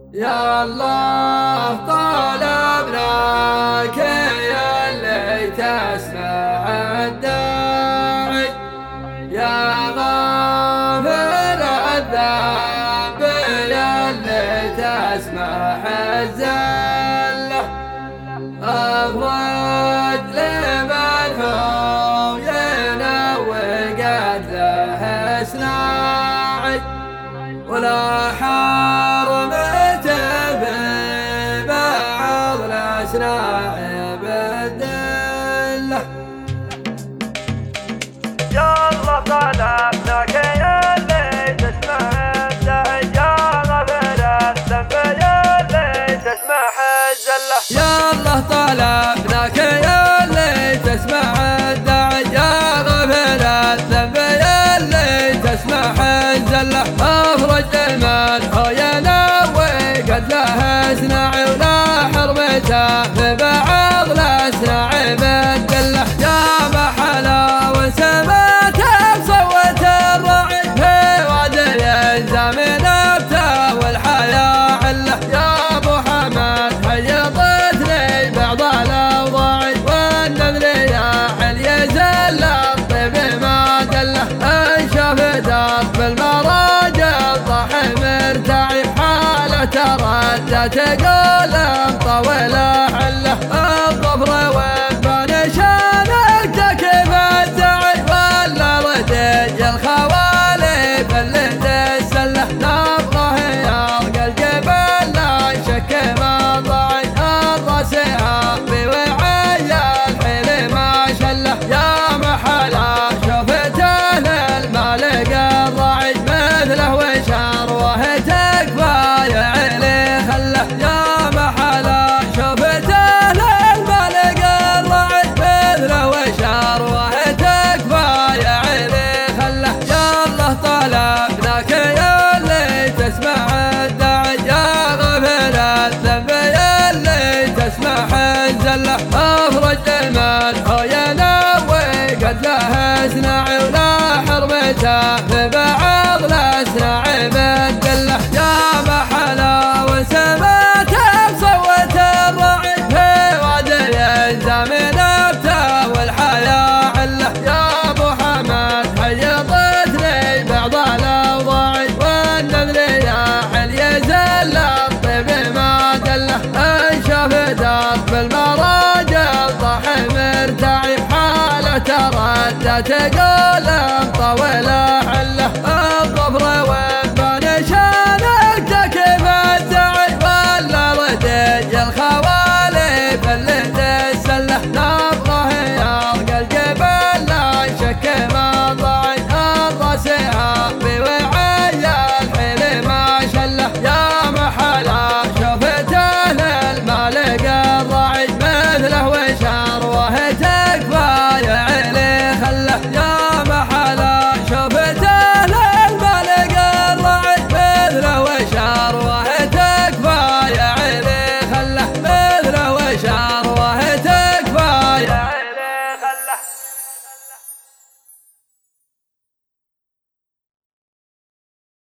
يا الله طلبناك يا اللي تسمع الداعي، يا غافر الذنب يا اللي تسمع الزلة، أخرج لمن هو ينوقت له إصلاعي، ولا حرمت ببعض الأصناع بالدلة. يا الله طلبناك يا اللي تسمع الداعي، يا غافر الذنب يا اللي تسمع الزلة. يا الله طلبناك يا اللي تسمع الداعي، يا غافر الذنب يا اللي تسمع الزلة، أفرج من هو ينوقت له إصلاعي، ولا حرمته ببعض الأصناع بالدلة. يا محلا وسمت بصوت الراعي في وادي ينزم نبته والحياة عله، يا أبو حمد حيطت لي بعض الأوضاع والنذر يا علي زل الطيب ما دله، انشاف درب المراجل طاح مرتعي حاله تردت تقول مطوله حله، الظفر وبان شانك كيف الدعي ولا ردج الخوالف اللي تسله، نبغه يرقى الجبل لا شك ما ضاعي، الراسها بوعي الحيل ما شله، يا محلا شفته للمالك الراعي مثله وشروه تكفى يا علي خله، يا محلا شفته للمالك الراعي مثله وشروه تكفى يا علي خله. يا الله طلبناك يا اللي تسمع الداعي، يا غافر الذنب يا اللي تسمع الزلة، أفرج من هو ينوقت له إصلاعي، ولا حرمته ببعض